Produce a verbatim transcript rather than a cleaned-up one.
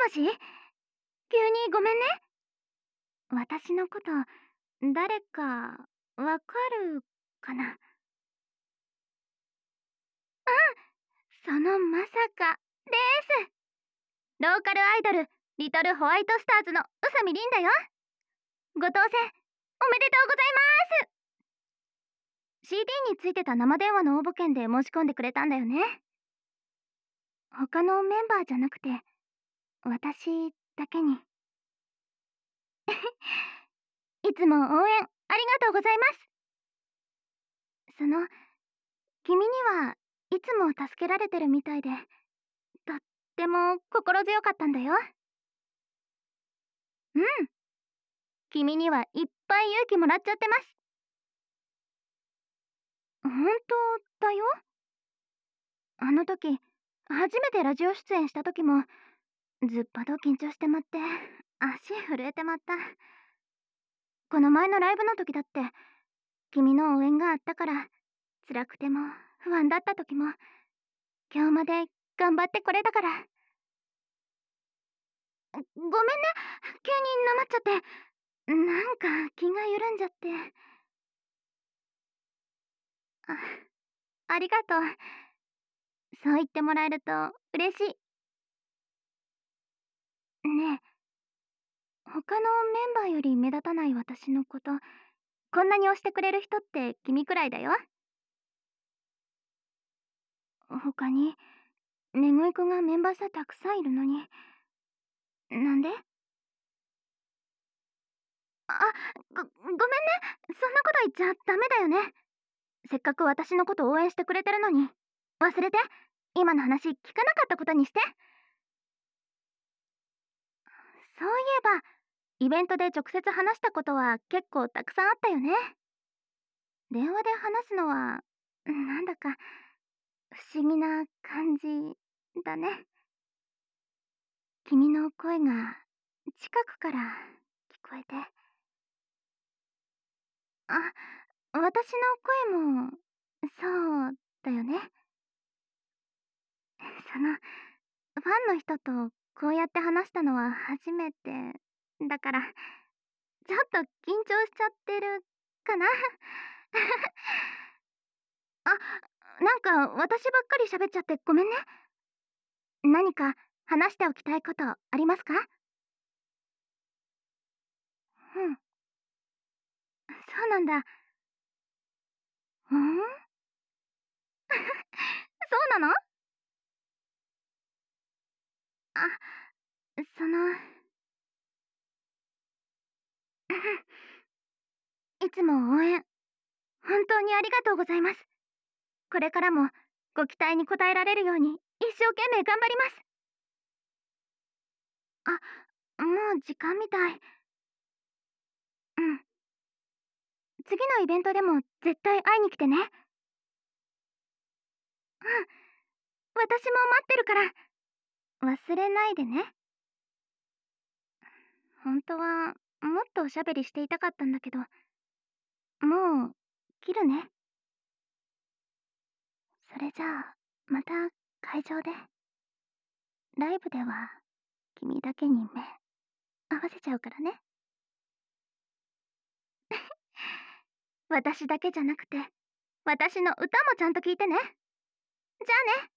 もし急にごめんね。私のこと、誰か、わかるかな。そのまさか、です。ローカルアイドル、リトルホワイトスターズの宇佐美凛だよ。ご当選、おめでとうございます。シーディー についてた生電話の応募券で申し込んでくれたんだよね。他のメンバーじゃなくて、私だけに。いつも応援ありがとうございます。その、君にはいつも助けられてるみたいで、とっても心強かったんだよ。うん。君にはいっぱい勇気もらっちゃってます。本当だよ。あの時、初めてラジオ出演した時も、ずっぱと緊張してまって、足震えてまった。この前のライブの時だって、君の応援があったから、辛くても不安だった時も、今日まで頑張ってこれたから。ごめんね、急になまっちゃって。なんか気が緩んじゃって。あ、ありがとう。そう言ってもらえると嬉しい。ねえ、他のメンバーより目立たない私のこと、こんなに推してくれる人って君くらいだよ。他に、めぐい子がメンバーさたくさんいるのに。なんで？あ、ご、ごめんね。そんなこと言っちゃダメだよね。せっかく私のこと応援してくれてるのに。忘れて。今の話聞かなかったことにして。そういえば、イベントで直接話したことは結構たくさんあったよね。電話で話すのは、なんだか、不思議な感じだね。君の声が近くから聞こえて。あ、私の声も、そうだよね。その、ファンの人とこうやって話したのは初めてだから、ちょっと緊張しちゃってるかな。あ、なんか私ばっかり喋っちゃってごめんね。何か話しておきたいことありますか？うん、そうなんだ。うん？そうなの？あ、その、いつも応援、本当にありがとうございます。これからもご期待に応えられるように一生懸命頑張ります。あ、もう時間みたい。うん。次のイベントでも絶対会いに来てね。うん。私も待ってるから。忘れないでね。本当はもっとおしゃべりしていたかったんだけど、もう切るね。それじゃあ、また会場で。ライブでは君だけに目合わせちゃうからね。私だけじゃなくて、私の歌もちゃんと聞いてね。じゃあね。